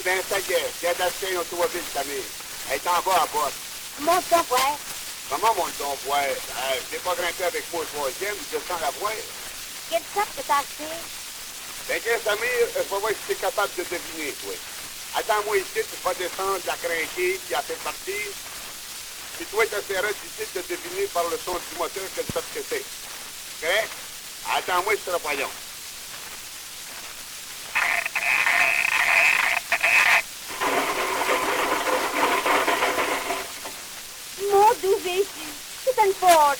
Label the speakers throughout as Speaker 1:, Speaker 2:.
Speaker 1: ben ça y est, viens d'acheter une automobile, Samir. Elle est en bas à botte.
Speaker 2: Monte ton frère.
Speaker 1: Comment monte ton poids? Je n'ai pas grimpé avec moi au troisième, je descends la voie.
Speaker 2: Quelle sorte que t'as acheté?
Speaker 1: Ben, tiens, Samir, je vais voir si tu es capable de deviner, toi. Attends-moi ici, tu vas descendre la crinquée, puis elle fait partir. Puis toi, tu essaieras d'ici de deviner par le son du moteur quelle sorte que c'est. Correct? Attends-moi, ce sera pas long.
Speaker 2: Mon doux Jésus, c'est une Ford.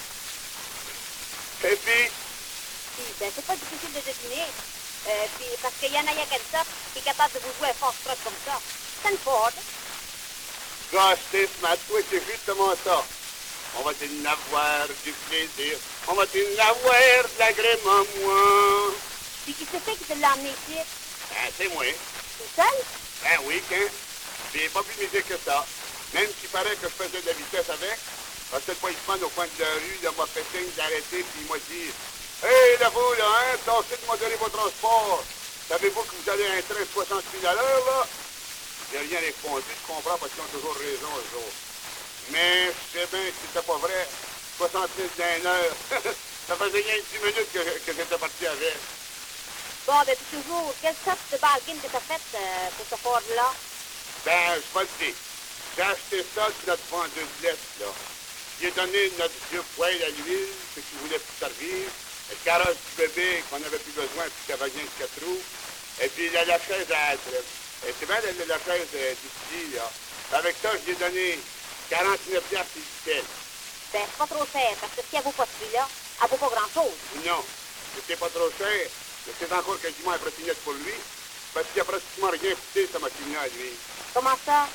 Speaker 1: Et puis,
Speaker 2: Puis, ben, c'est pas difficile de deviner. Puis, parce qu'il y en a quelle sorte qui est capable de vous jouer un force truck comme ça. C'est une Ford.
Speaker 1: gosh, Smart, toi, c'est justement ça. On va t'en avoir du plaisir. On va t'en avoir de l'agrément, moi.
Speaker 2: Puis, qui c'est qui te l'a amené ici?
Speaker 1: Ben, c'est moi.
Speaker 2: Tout seul?
Speaker 1: Ben oui, qu'un. J'ai pas plus misé que ça. Même s'il paraît que je faisais de la vitesse avec, parce que le policeman au coin de la rue, il m'a fait signe d'arrêter, puis il m'a dit « Hey, là, vous, là, hein, tâchez de modérer vos transports. Savez-vous que vous allez à un train de 60 000 à l'heure, là? » J'ai rien répondu, je comprends, parce qu'ils ont toujours raison, eux autres. Mais je sais bien que c'était pas vrai. 60 000 d'une heure. Ça faisait rien 10 minutes que j'étais parti avec.
Speaker 2: Bon, depuis toujours, quelle sorte de bargain que t'as faite pour ce Ford-là?
Speaker 1: Ben, je vais te dire. J'ai acheté ça de notre vendeuse de lettres, là. J'ai donné notre vieux poêle à l'huile, ce qu'il voulait plus servir, le carrosse du bébé qu'on n'avait plus besoin, puis qu'il y avait rien de 4 roues, et puis la chaise à adresse. Et c'est bien la chaise d'ici, là. Avec ça, je lui ai donné 49 piastres d'Istel.
Speaker 2: Ben, c'est pas trop cher, parce que si elle vaut pas ce prix-là, elle vaut pas grand-chose.
Speaker 1: Non, c'était pas trop cher, mais c'est encore quasiment un trottinette pour lui, parce qu'il a pratiquement rien coûté, sa machine à lui.
Speaker 2: Comment ça?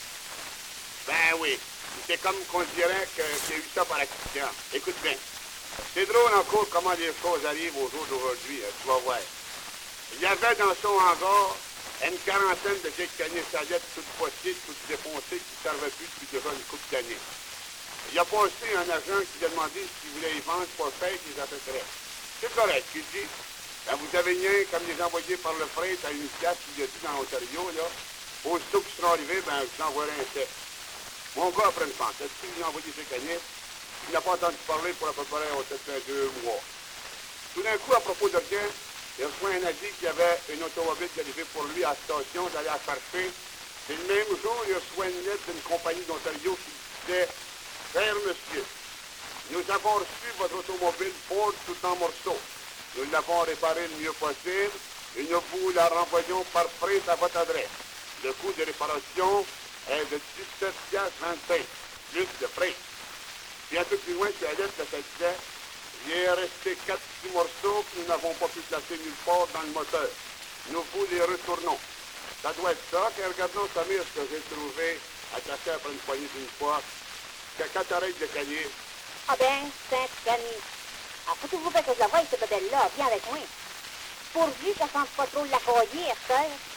Speaker 1: Ben oui, c'est comme qu'on dirait qu'il y a eu ça par accident. Écoute bien, c'est drôle encore comment les choses arrivent au jour d'aujourd'hui, tu vas voir. Il y avait dans son hangar une quarantaine de vieilles canisses à lettres toutes poissées, toutes défoncées, qui ne servaient plus depuis déjà une couple d'années. Il a passé un agent qui lui a demandé s'il voulait y vendre pour faire des affaires. C'est correct, il dit. Ben, vous avez rien comme les envoyer par le fret à une pièce qu'il a dit dans l'Ontario, là. Aussitôt qu'ils seront arrivés, ben, je t'envoierai un test. Mon gars, après une pensée, il a envoyé ses canisses. Il n'a pas entendu parler pour à peu près peut-être 2 mois. Tout d'un coup, à propos de rien, il reçoit un avis qu'il y avait une automobile qui arrivait pour lui à la station, d'aller à chercher. Et le même jour, il reçoit une lettre d'une compagnie d'Ontario qui disait « Cher monsieur, nous avons reçu votre automobile Ford tout en morceaux. Nous l'avons réparée le mieux possible et nous vous la renvoyons par fret à votre adresse. Le coût de réparation est de 17,25 plus de frais. » Puis un peu plus loin, sur la lettre, ça disait « Il est resté 4 petits morceaux que nous n'avons pas pu placer nulle part dans le moteur. Nous vous les retournons. » Ça doit être ça, car regardons, Samir, ce que j'ai trouvé attaché après une poignée d'une fois. Quand t'arrêtes de cahier.
Speaker 2: Ah ben, Saint-Cani. Ah, faut-il vous que je la voie, ce modèle-là? Viens avec moi. Pourvu qu'elle sente pas trop la cahier, ça.